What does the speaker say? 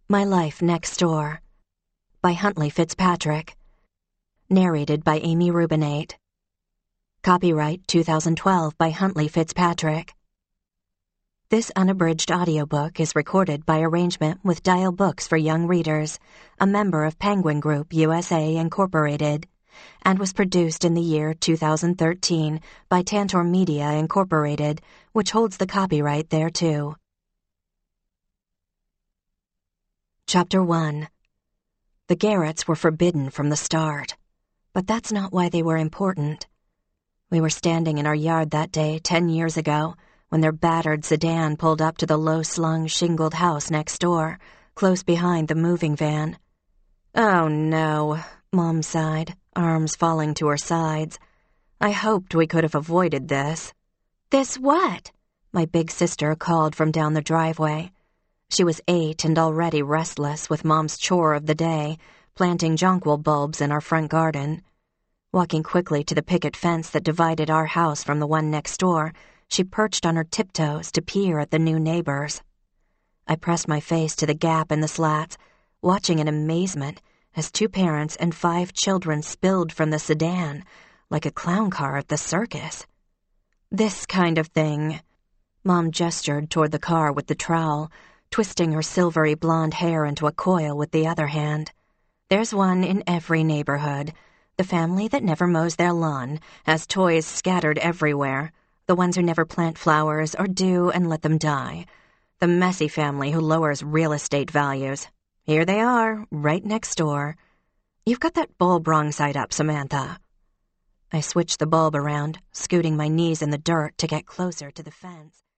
My Life Next Door by Huntley Fitzpatrick. Narrated by Amy Rubinate. Copyright 2012 by Huntley Fitzpatrick. This unabridged audiobook is recorded by arrangement with Dial Books for Young Readers, a member of Penguin Group USA Incorporated, and was produced in the year 2013 by Tantor Media Incorporated, which holds the copyright thereto. Chapter 1. The Garretts were forbidden from the start, but that's not why they were important. We were standing in our yard that day 10 years ago when their battered sedan pulled up to the low-slung, shingled house next door, close behind the moving van. "Oh, no," Mom sighed, arms falling to her sides. "I hoped we could have avoided this." "This what?" my big sister called from down the driveway. She was 8 and already restless with Mom's chore of the day, planting jonquil bulbs in our front garden. Walking quickly to the picket fence that divided our house from the one next door, she perched on her tiptoes to peer at the new neighbors. I pressed my face to the gap in the slats, watching in amazement as 2 parents and 5 children spilled from the sedan, like a clown car at the circus. "This kind of thing." Mom gestured toward the car with the trowel, twisting her silvery blonde hair into a coil with the other hand. "There's one in every neighborhood. The family that never mows their lawn, has toys scattered everywhere. The ones who never plant flowers or do and let them die. The messy family who lowers real estate values. Here they are, right next door. You've got that bulb wrong side up, Samantha." I switched the bulb around, scooting my knees in the dirt to get closer to the fence.